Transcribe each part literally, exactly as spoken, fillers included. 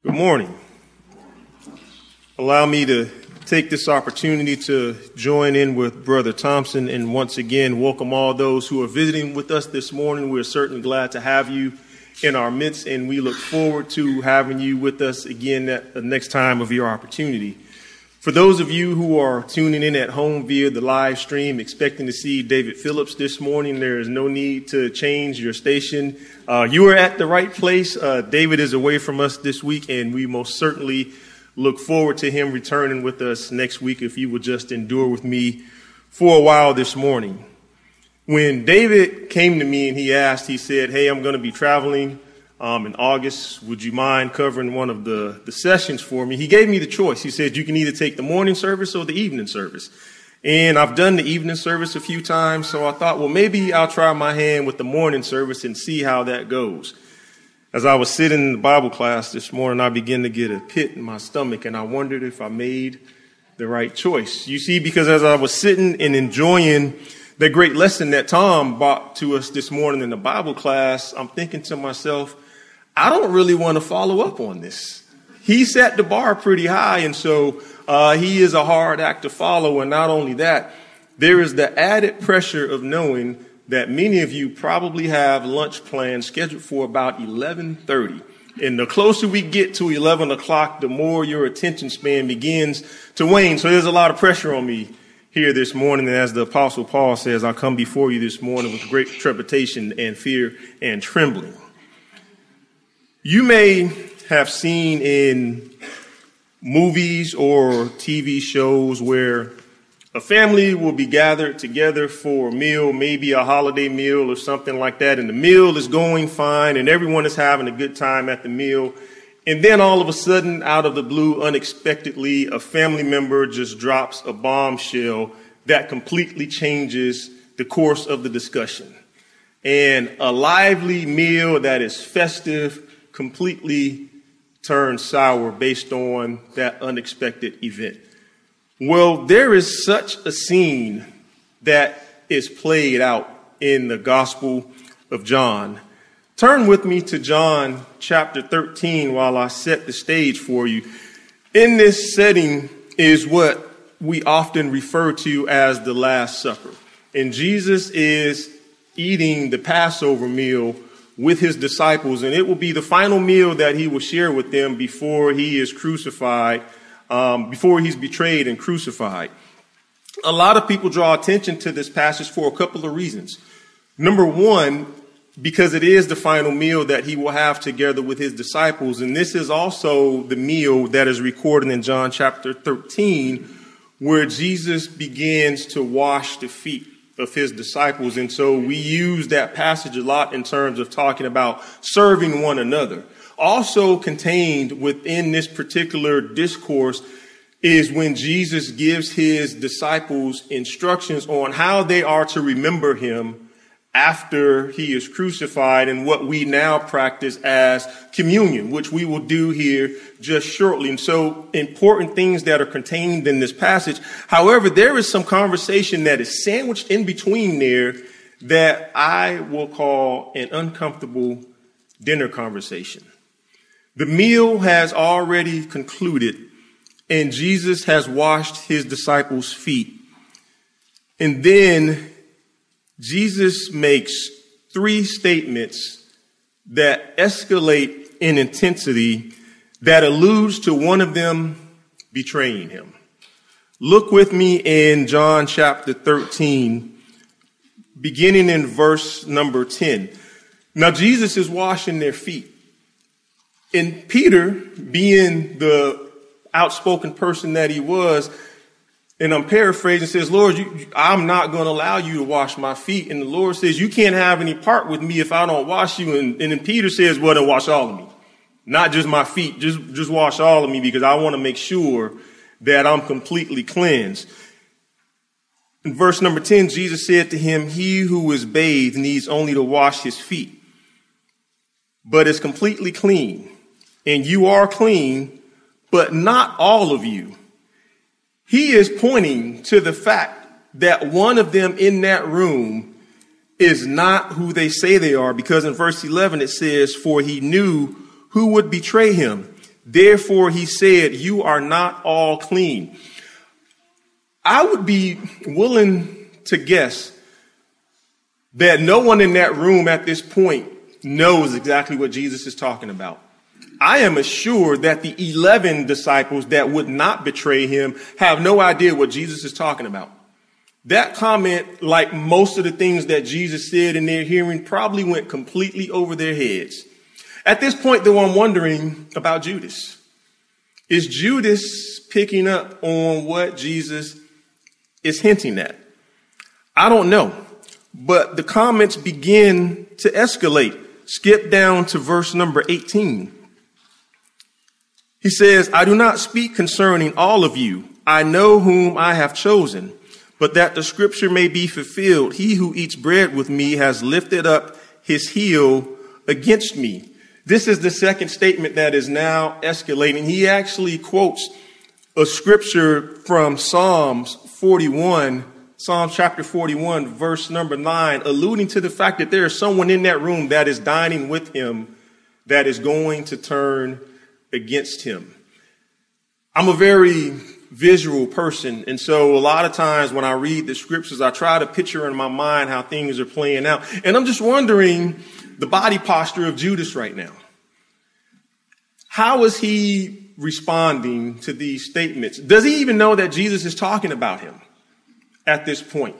Good morning. Allow me to take this opportunity to join in with Brother Thompson and once again welcome all those who are visiting with us this morning. We're certainly glad to have you in our midst, and we look forward to having you with us again at the next time of your opportunity. For those of you who are tuning in at home via the live stream, expecting to see David Phillips this morning, there is no need to change your station. Uh, you are at the right place. Uh, David is away from us this week, and we most certainly look forward to him returning with us next week if you will just endure with me for a while this morning. When David came to me and he asked, he said, hey, I'm going to be traveling Um, in August, would you mind covering one of the, the sessions for me? He gave me the choice. He said, you can either take the morning service or the evening service. And I've done the evening service a few times, so I thought, well, maybe I'll try my hand with the morning service and see how that goes. As I was sitting in the Bible class this morning, I began to get a pit in my stomach, and I wondered if I made the right choice. You see, because as I was sitting and enjoying the great lesson that Tom brought to us this morning in the Bible class, I'm thinking to myself, I don't really want to follow up on this. He set the bar pretty high, and so uh, he is a hard act to follow. And not only that, there is the added pressure of knowing that many of you probably have lunch plans scheduled for about eleven thirty. And the closer we get to eleven o'clock, the more your attention span begins to wane. So there's a lot of pressure on me here this morning. And as the Apostle Paul says, I come before you this morning with great trepidation and fear and trembling. You may have seen in movies or T V shows where a family will be gathered together for a meal, maybe a holiday meal or something like that, and the meal is going fine and everyone is having a good time at the meal. And then all of a sudden, out of the blue, unexpectedly, a family member just drops a bombshell that completely changes the course of the discussion. And a lively meal that is festive completely turned sour based on that unexpected event. Well, there is such a scene that is played out in the Gospel of John. Turn with me to John chapter thirteen while I set the stage for you. In this setting is what we often refer to as the Last Supper. And Jesus is eating the Passover meal with his disciples, and it will be the final meal that he will share with them before he is crucified, um, before he's betrayed and crucified. A lot of people draw attention to this passage for a couple of reasons. Number one, because it is the final meal that he will have together with his disciples, and this is also the meal that is recorded in John chapter thirteen, where Jesus begins to wash the feet of his disciples. And so we use that passage a lot in terms of talking about serving one another. Also contained within this particular discourse is when Jesus gives his disciples instructions on how they are to remember him after he is crucified, and what we now practice as communion, which we will do here just shortly. And so important things that are contained in this passage. However, there is some conversation that is sandwiched in between there that I will call an uncomfortable dinner conversation. The meal has already concluded, and Jesus has washed his disciples' feet. And then Jesus makes three statements that escalate in intensity that alludes to one of them betraying him. Look with me in John chapter thirteen, beginning in verse number ten. Now, Jesus is washing their feet. And Peter, being the outspoken person that he was, and I'm paraphrasing, says, Lord, you, I'm not going to allow you to wash my feet. And the Lord says, you can't have any part with me if I don't wash you. And, and then Peter says, well, then wash all of me. Not just my feet, just, just wash all of me, because I want to make sure that I'm completely cleansed. In verse number ten, Jesus said to him, he who is bathed needs only to wash his feet, but is completely clean. And you are clean, but not all of you. He is pointing to the fact that one of them in that room is not who they say they are, because in verse eleven it says, for he knew who would betray him. Therefore, he said, you are not all clean. I would be willing to guess that no one in that room at this point knows exactly what Jesus is talking about. I am assured that the eleven disciples that would not betray him have no idea what Jesus is talking about. That comment, like most of the things that Jesus said in their hearing, probably went completely over their heads. At this point, though, I'm wondering about Judas. Is Judas picking up on what Jesus is hinting at? I don't know. But the comments begin to escalate. Skip down to verse number eighteen. He says, I do not speak concerning all of you. I know whom I have chosen, but that the scripture may be fulfilled. He who eats bread with me has lifted up his heel against me. This is the second statement that is now escalating. He actually quotes a scripture from Psalms forty-one, Psalms chapter forty-one, verse number nine, alluding to the fact that there is someone in that room that is dining with him that is going to turn against him. I'm a very visual person, and so a lot of times when I read the scriptures, I try to picture in my mind how things are playing out. And I'm just wondering the body posture of Judas right now. How is he responding to these statements? Does he even know that Jesus is talking about him at this point?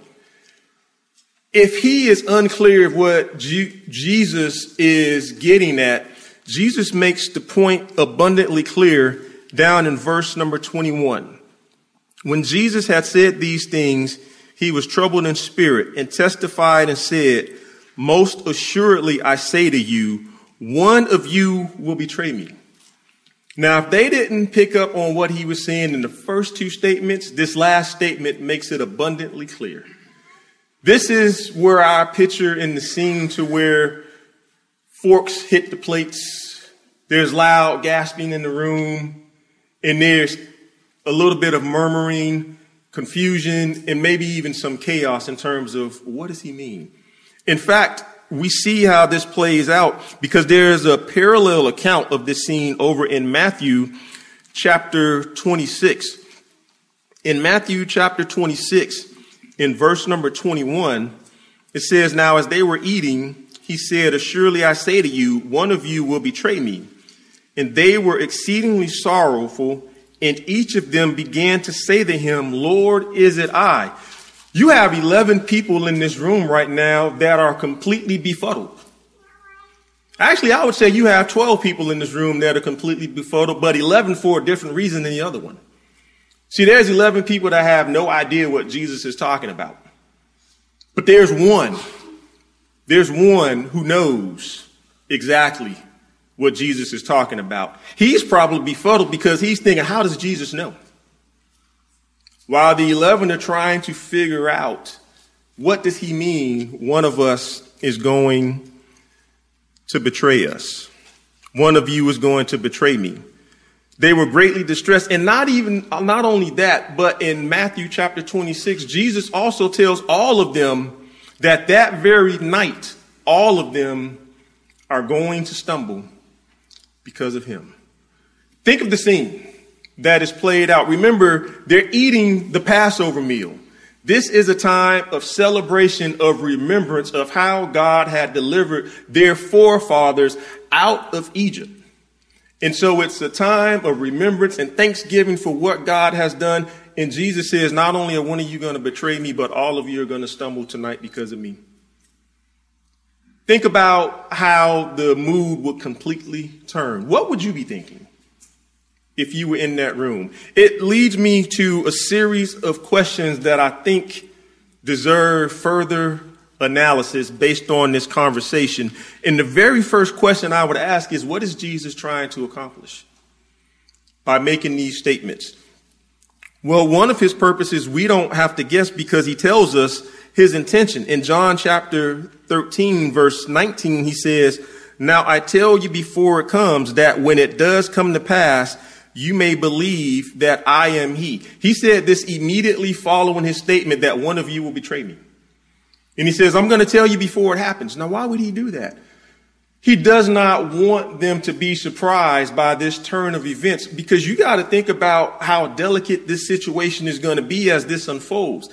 If he is unclear of what G- Jesus is getting at, Jesus makes the point abundantly clear down in verse number twenty-one. When Jesus had said these things, he was troubled in spirit and testified and said, most assuredly, I say to you, one of you will betray me. Now, if they didn't pick up on what he was saying in the first two statements, this last statement makes it abundantly clear. This is where I picture in the scene to where forks hit the plates, there's loud gasping in the room, and there's a little bit of murmuring, confusion, and maybe even some chaos in terms of what does he mean? In fact, we see how this plays out because there is a parallel account of this scene over in Matthew chapter twenty-six. In Matthew chapter twenty-six, in verse number twenty-one, it says, now as they were eating, he said, assuredly I say to you, one of you will betray me. And they were exceedingly sorrowful, and each of them began to say to him, Lord, is it I? You have eleven people in this room right now that are completely befuddled. Actually, I would say you have twelve people in this room that are completely befuddled, but eleven for a different reason than the other one. See, there's eleven people that have no idea what Jesus is talking about. But there's one. There's one who knows exactly what Jesus is talking about. He's probably befuddled because he's thinking, how does Jesus know? While the eleven are trying to figure out what does he mean, one of us is going to betray us. One of you is going to betray me. They were greatly distressed. And not even, not only that, but in Matthew chapter twenty-six, Jesus also tells all of them that that very night, all of them are going to stumble because of him. Think of the scene that is played out. Remember, they're eating the Passover meal. This is a time of celebration, of remembrance of how God had delivered their forefathers out of Egypt. And so it's a time of remembrance and thanksgiving for what God has done. And Jesus says, not only are one of you going to betray me, but all of you are going to stumble tonight because of me. Think about how the mood would completely turn. What would you be thinking if you were in that room? It leads me to a series of questions that I think deserve further analysis based on this conversation. And the very first question I would ask is, what is Jesus trying to accomplish by making these statements? Well, one of his purposes, we don't have to guess because he tells us his intention. In John chapter thirteen, verse nineteen, he says, now I tell you before it comes that when it does come to pass, you may believe that I am he. He said this immediately following his statement that one of you will betray me. And he says, I'm going to tell you before it happens. Now, why would he do that? He does not want them to be surprised by this turn of events, because you got to think about how delicate this situation is going to be as this unfolds.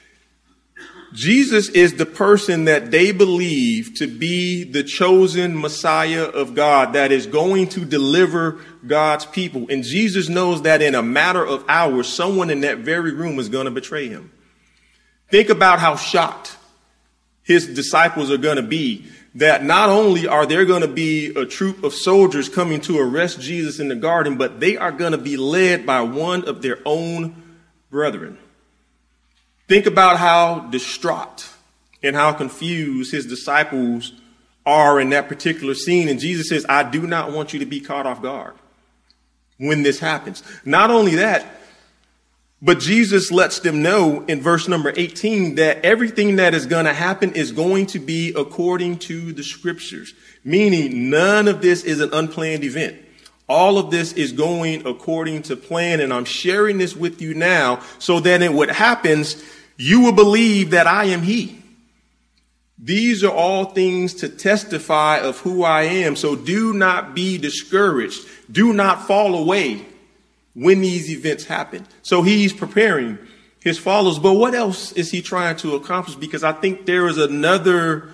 Jesus is the person that they believe to be the chosen Messiah of God that is going to deliver God's people. And Jesus knows that in a matter of hours, someone in that very room is going to betray him. Think about how shocked his disciples are going to be that not only are there going to be a troop of soldiers coming to arrest Jesus in the garden, but they are going to be led by one of their own brethren. Think about how distraught and how confused his disciples are in that particular scene. And Jesus says, I do not want you to be caught off guard when this happens. Not only that, but Jesus lets them know in verse number eighteen that everything that is going to happen is going to be according to the scriptures, meaning none of this is an unplanned event. All of this is going according to plan, and I'm sharing this with you now so that in what happens, you will believe that I am he. These are all things to testify of who I am, so do not be discouraged. Do not fall away when these events happen. So he's preparing his followers. But what else is he trying to accomplish? Because I think there is another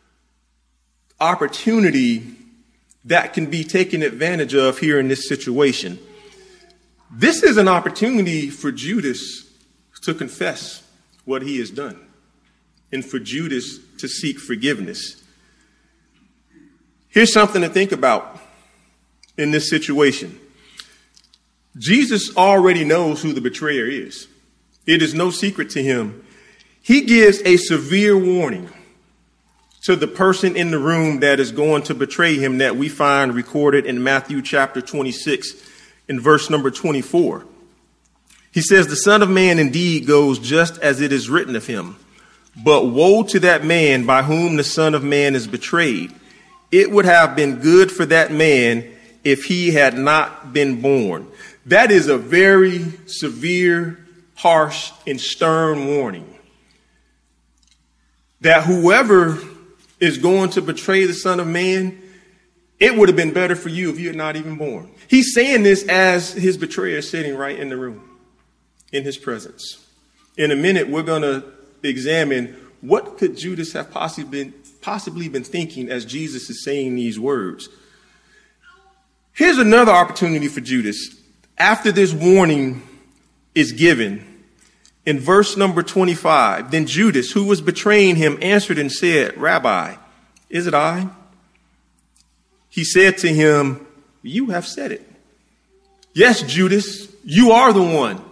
opportunity that can be taken advantage of here in this situation. This is an opportunity for Judas to confess what he has done and for Judas to seek forgiveness. Here's something to think about in this situation. Jesus already knows who the betrayer is. It is no secret to him. He gives a severe warning to the person in the room that is going to betray him that we find recorded in Matthew chapter twenty-six in verse number twenty-four. He says, the Son of Man indeed goes just as it is written of him. But woe to that man by whom the Son of Man is betrayed. It would have been good for that man if he had not been born. That is a very severe, harsh, and stern warning. That whoever is going to betray the Son of Man, it would have been better for you if you had not even born. He's saying this as his betrayer is sitting right in the room, in his presence. In a minute, we're going to examine what could Judas have possibly been, possibly been thinking as Jesus is saying these words. Here's another opportunity for Judas. After this warning is given, in verse number twenty-five, then Judas, who was betraying him, answered and said, Rabbi, is it I? He said to him, you have said it. Yes, Judas, you are the one.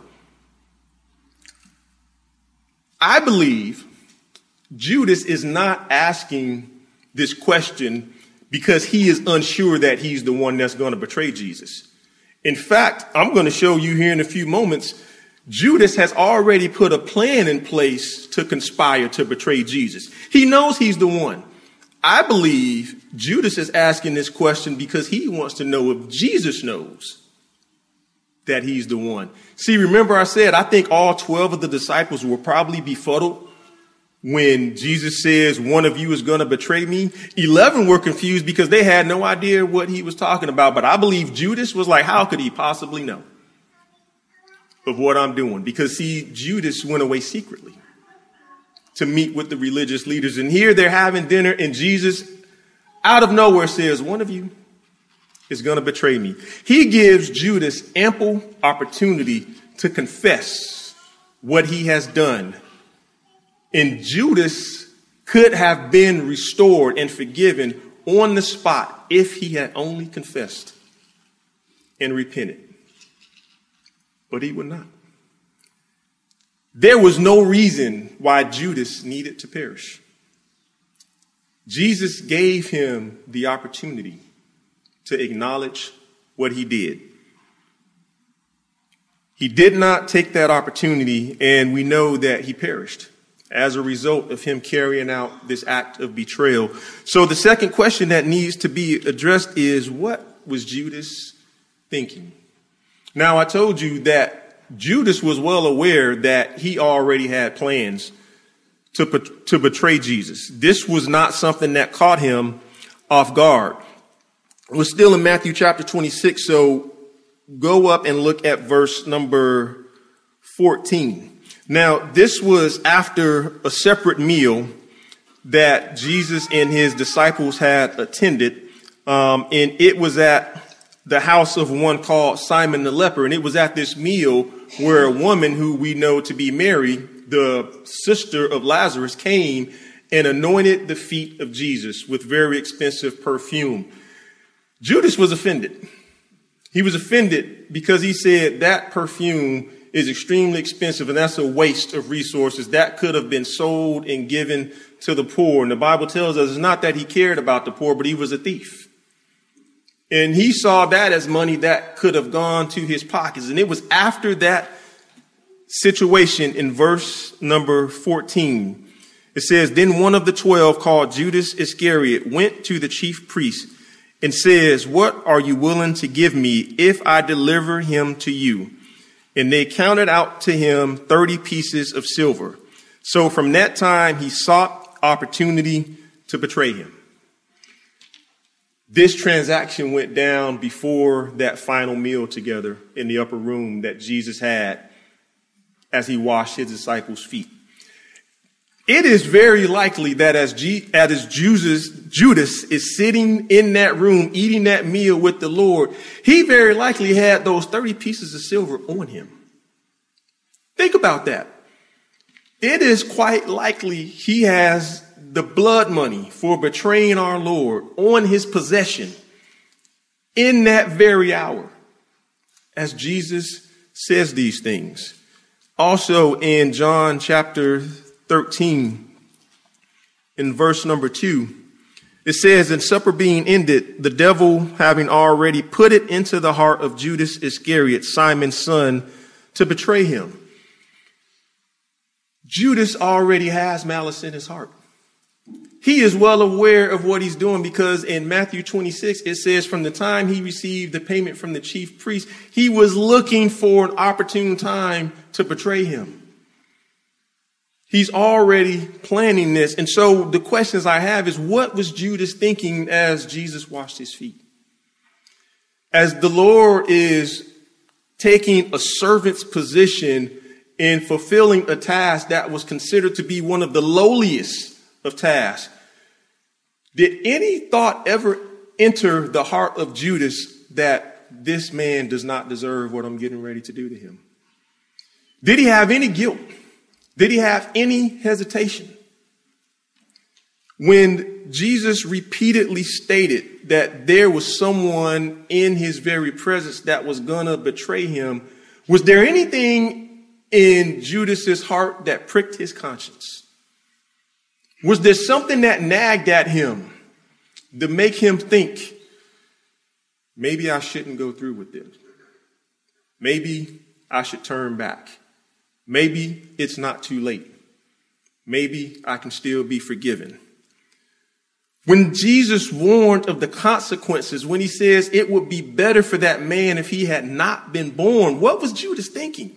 I believe Judas is not asking this question because he is unsure that he's the one that's going to betray Jesus. In fact, I'm going to show you here in a few moments, Judas has already put a plan in place to conspire to betray Jesus. He knows he's the one. I believe Judas is asking this question because he wants to know if Jesus knows that he's the one. See, remember I said, I think all twelve of the disciples will probably befuddled when Jesus says, one of you is going to betray me. eleven were confused because they had no idea what he was talking about. But I believe Judas was like, how could he possibly know of what I'm doing? Because see, Judas went away secretly to meet with the religious leaders. And here they're having dinner and Jesus out of nowhere says, one of you is going to betray me. He gives Judas ample opportunity to confess what he has done. And Judas could have been restored and forgiven on the spot if he had only confessed and repented. But he would not. There was no reason why Judas needed to perish. Jesus gave him the opportunity to acknowledge what he did. He did not take that opportunity, and we know that he perished as a result of him carrying out this act of betrayal. So the second question that needs to be addressed is, what was Judas thinking? Now, I told you that Judas was well aware that he already had plans to, to betray Jesus. This was not something that caught him off guard. We're still in Matthew chapter twenty-six, so go up and look at verse number fourteen. Now, this was after a separate meal that Jesus and his disciples had attended, um, and it was at the house of one called Simon the leper, and it was at this meal where a woman who we know to be Mary, the sister of Lazarus, came and anointed the feet of Jesus with very expensive perfume. Judas was offended. He was offended because he said that perfume is extremely expensive and that's a waste of resources. That could have been sold and given to the poor. And the Bible tells us it's not that he cared about the poor, but he was a thief. And he saw that as money that could have gone to his pockets. And it was after that situation in verse number fourteen. It says, then one of the twelve, called Judas Iscariot, went to the chief priest and says, what are you willing to give me if I deliver him to you? And they counted out to him thirty pieces of silver. So from that time, he sought opportunity to betray him. This transaction went down before that final meal together in the upper room that Jesus had as he washed his disciples' feet. It is very likely that as, G, as Judas, Judas is sitting in that room eating that meal with the Lord, he very likely had those thirty pieces of silver on him. Think about that. It is quite likely he has the blood money for betraying our Lord on his possession in that very hour as Jesus says these things. Also in John chapter thirteen, in verse number two, it says, and supper being ended, the devil having already put it into the heart of Judas Iscariot, Simon's son, to betray him. Judas already has malice in his heart. He is well aware of what he's doing because in Matthew twenty-six, it says from the time he received the payment from the chief priest, he was looking for an opportune time to betray him. He's already planning this. And so the questions I have is, what was Judas thinking as Jesus washed his feet? As the Lord is taking a servant's position in fulfilling a task that was considered to be one of the lowliest of tasks, did any thought ever enter the heart of Judas that this man does not deserve what I'm getting ready to do to him? Did he have any guilt? Did he have any hesitation? When Jesus repeatedly stated that there was someone in his very presence that was going to betray him, was there anything in Judas's heart that pricked his conscience? Was there something that nagged at him to make him think, maybe I shouldn't go through with this? Maybe I should turn back. Maybe it's not too late. Maybe I can still be forgiven. When Jesus warned of the consequences, when he says it would be better for that man if he had not been born, what was Judas thinking?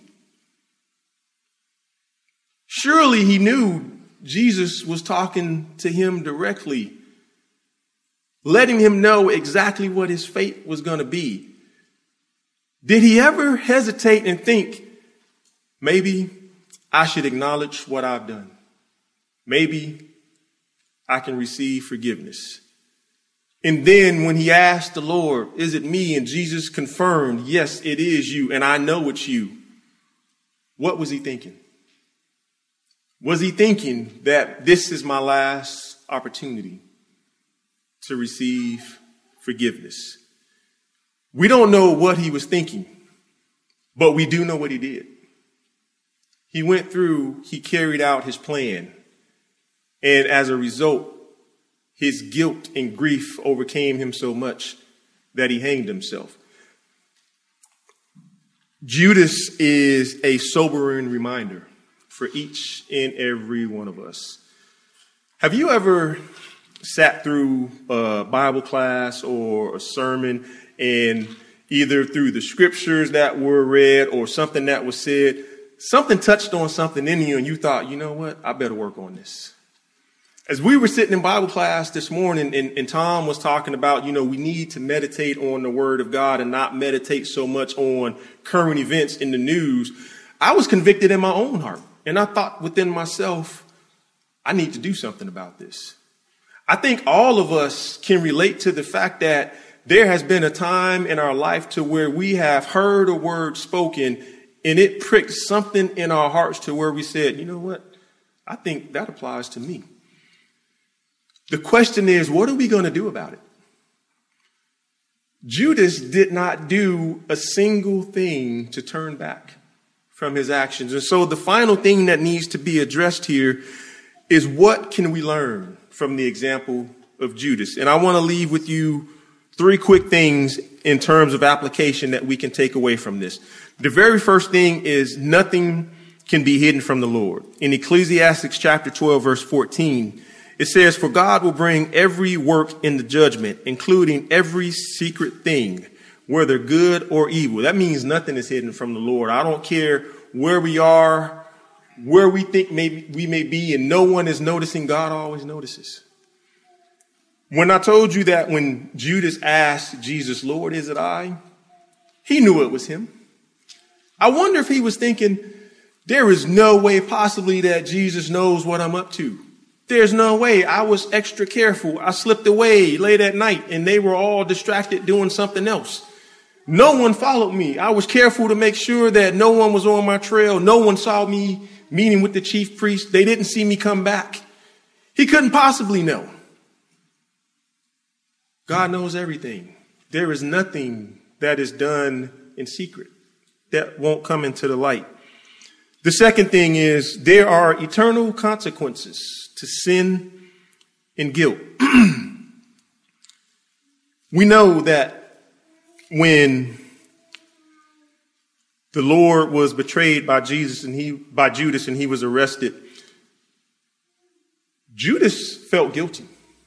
Surely he knew Jesus was talking to him directly, letting him know exactly what his fate was going to be. Did he ever hesitate and think, maybe I should acknowledge what I've done? Maybe I can receive forgiveness. And then when he asked the Lord, is it me? And Jesus confirmed, yes, it is you. And I know it's you. What was he thinking? Was he thinking that this is my last opportunity to receive forgiveness? We don't know what he was thinking, but we do know what he did. He went through, he carried out his plan. And as a result, his guilt and grief overcame him so much that he hanged himself. Judas is a sobering reminder for each and every one of us. Have you ever sat through a Bible class or a sermon and either through the scriptures that were read or something that was said, something touched on something in you and you thought, you know what, I better work on this. As we were sitting in Bible class this morning, and, and Tom was talking about, you know, we need to meditate on the word of God and not meditate so much on current events in the news, I was convicted in my own heart. And I thought within myself, I need to do something about this. I think all of us can relate to the fact that there has been a time in our life to where we have heard a word spoken and it pricked something in our hearts to where we said, you know what? I think that applies to me. The question is, what are we going to do about it? Judas did not do a single thing to turn back from his actions. And so the final thing that needs to be addressed here is, what can we learn from the example of Judas? And I want to leave with you three quick things in terms of application that we can take away from this. The very first thing is, nothing can be hidden from the Lord. In Ecclesiastes chapter twelve, verse fourteen, it says, "For God will bring every work into judgment, including every secret thing, whether good or evil." That means nothing is hidden from the Lord. I don't care where we are, where we think maybe we may be, and no one is noticing. God always notices. When I told you that when Judas asked Jesus, "Lord, is it I?" he knew it was him. I wonder if he was thinking, there is no way possibly that Jesus knows what I'm up to. There's no way. I was extra careful. I slipped away late at night and they were all distracted doing something else. No one followed me. I was careful to make sure that no one was on my trail. No one saw me meeting with the chief priest. They didn't see me come back. He couldn't possibly know. God knows everything. There is nothing that is done in secret that won't come into the light. The second thing is, there are eternal consequences to sin and guilt. We know that when the Lord was betrayed by Jesus and he by Judas and he was arrested, Judas felt guilty.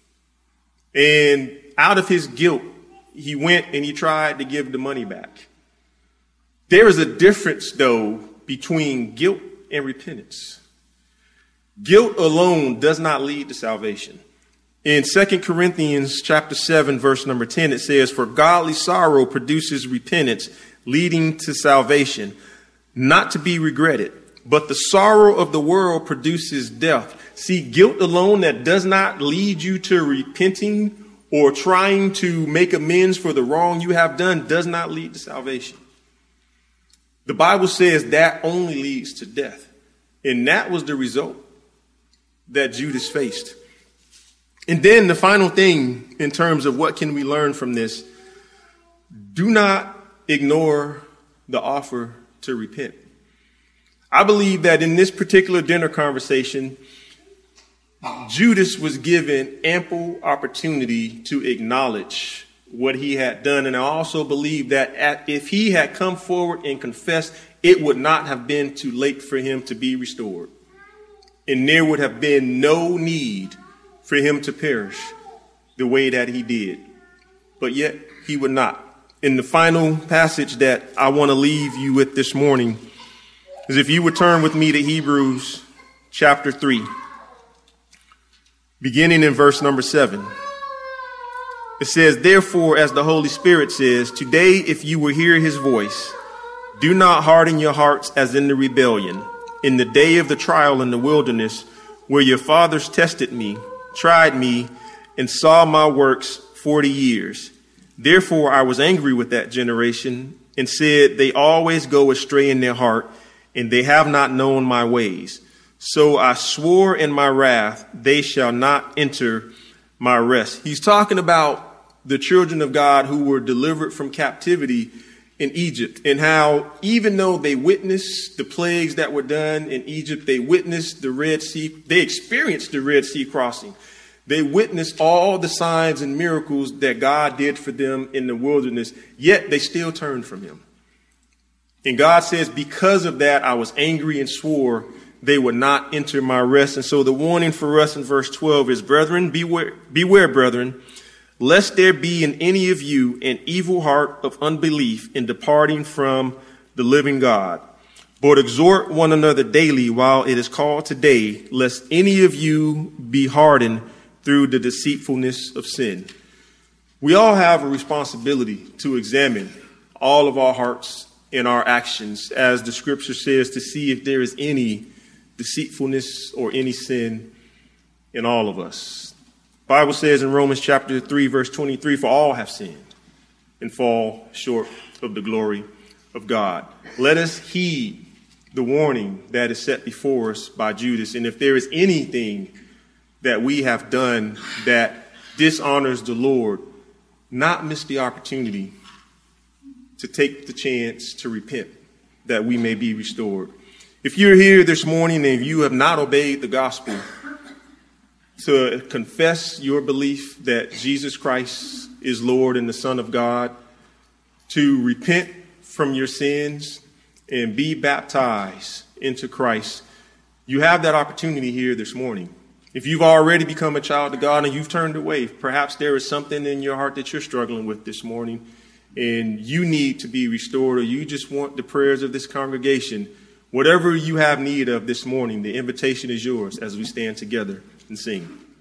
And out of his guilt, he went and he tried to give the money back. There is a difference, though, between guilt and repentance. Guilt alone does not lead to salvation. In Second Corinthians chapter seven, verse number ten, it says, "For godly sorrow produces repentance, leading to salvation, not to be regretted. But the sorrow of the world produces death." See, guilt alone that does not lead you to repenting or trying to make amends for the wrong you have done does not lead to salvation. The Bible says that only leads to death. And that was the result that Judas faced. And then the final thing in terms of what can we learn from this, do not ignore the offer to repent. I believe that in this particular dinner conversation, Judas was given ample opportunity to acknowledge what he had done. And I also believe that if he had come forward and confessed, it would not have been too late for him to be restored. And there would have been no need for him to perish the way that he did. But yet he would not. In the final passage that I want to leave you with this morning is, if you would turn with me to Hebrews chapter three, beginning in verse number seven. It says, "Therefore, as the Holy Spirit says, today, if you will hear his voice, do not harden your hearts as in the rebellion, in the day of the trial in the wilderness, where your fathers tested me, tried me, and saw my works forty years. Therefore, I was angry with that generation and said, they always go astray in their heart, and they have not known my ways. So I swore in my wrath, they shall not enter my rest." He's talking about the children of God who were delivered from captivity in Egypt, and how even though they witnessed the plagues that were done in Egypt, they witnessed the Red Sea, they experienced the Red Sea crossing. They witnessed all the signs and miracles that God did for them in the wilderness, yet they still turned from him. And God says, because of that, I was angry and swore they would not enter my rest. And so the warning for us in verse twelve is, "Brethren, beware, beware, brethren, lest there be in any of you an evil heart of unbelief in departing from the living God. But exhort one another daily while it is called today, lest any of you be hardened through the deceitfulness of sin. We all have a responsibility to examine all of our hearts and our actions, as the scripture says, to see if there is any deceitfulness or any sin in all of us. The Bible says in Romans chapter three, verse twenty-three, for all have sinned and fall short of the glory of God. Let us heed the warning that is set before us by Judas. And if there is anything that we have done that dishonors the Lord, not miss the opportunity to take the chance to repent, that we may be restored. If you're here this morning and you have not obeyed the gospel, to confess your belief that Jesus Christ is Lord and the Son of God, to repent from your sins and be baptized into Christ, you have that opportunity here this morning. If you've already become a child of God and you've turned away, perhaps there is something in your heart that you're struggling with this morning and you need to be restored, or you just want the prayers of this congregation. Whatever you have need of this morning, the invitation is yours as we stand together and sing.